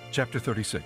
Chapter 36.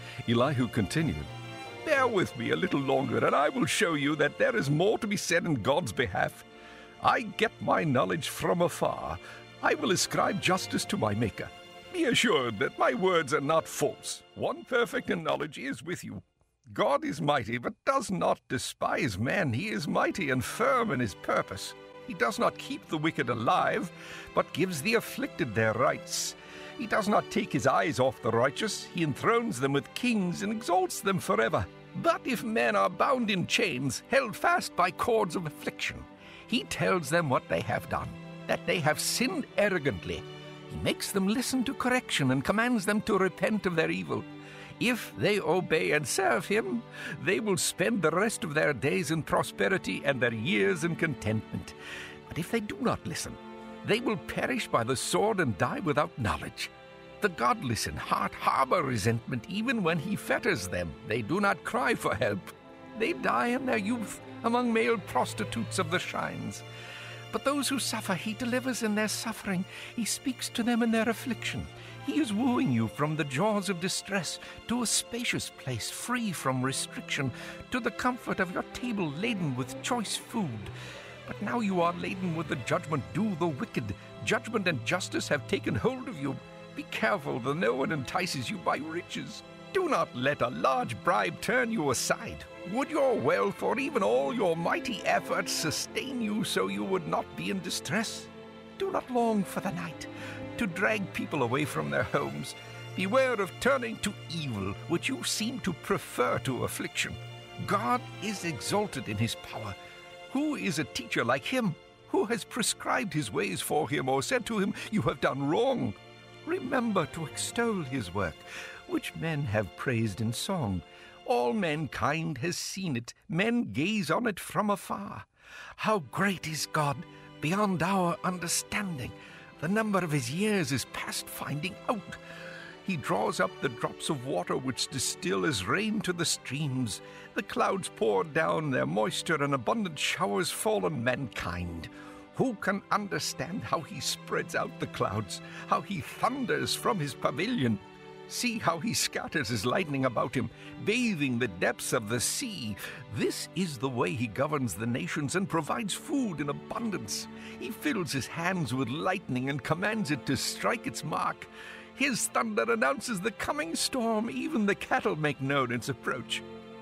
Elihu continued, "Bear with me a little longer, and I will show you that there is more to be said in God's behalf. I get my knowledge from afar. I will ascribe justice to my Maker. Be assured that my words are not false. One perfect in knowledge is with you. God is mighty, but does not despise men. He is mighty and firm in his purpose. He does not keep the wicked alive, but gives the afflicted their rights. He does not take his eyes off the righteous. He enthrones them with kings and exalts them forever. But if men are bound in chains, held fast by cords of affliction, he tells them what they have done, that they have sinned arrogantly. He makes them listen to correction and commands them to repent of their evil. If they obey and serve him, they will spend the rest of their days in prosperity and their years in contentment. But if they do not listen, they will perish by the sword and die without knowledge. The godless in heart harbor resentment even when he fetters them. They do not cry for help. They die in their youth among male prostitutes of the shrines. But those who suffer he delivers in their suffering. He speaks to them in their affliction. He is wooing you from the jaws of distress to a spacious place free from restriction, to the comfort of your table laden with choice food. But now you are laden with the judgment due the wicked. Judgment and justice have taken hold of you. Be careful that no one entices you by riches. Do not let a large bribe turn you aside. Would your wealth or even all your mighty efforts sustain you so you would not be in distress? Do not long for the night, to drag people away from their homes. Beware of turning to evil, which you seem to prefer to affliction. God is exalted in his power. Who is a teacher like him? Who has prescribed his ways for him, or said to him, "You have done wrong"? Remember to extol his work, which men have praised in song. All mankind has seen it. Men gaze on it from afar. How great is God, beyond our understanding. The number of his years is past finding out. He draws up the drops of water which distill as rain to the streams. The clouds pour down their moisture, and abundant showers fall on mankind. Who can understand how he spreads out the clouds, how he thunders from his pavilion? See how he scatters his lightning about him, bathing the depths of the sea. This is the way he governs the nations and provides food in abundance. He fills his hands with lightning and commands it to strike its mark. His thunder announces the coming storm. Even the cattle make known its approach.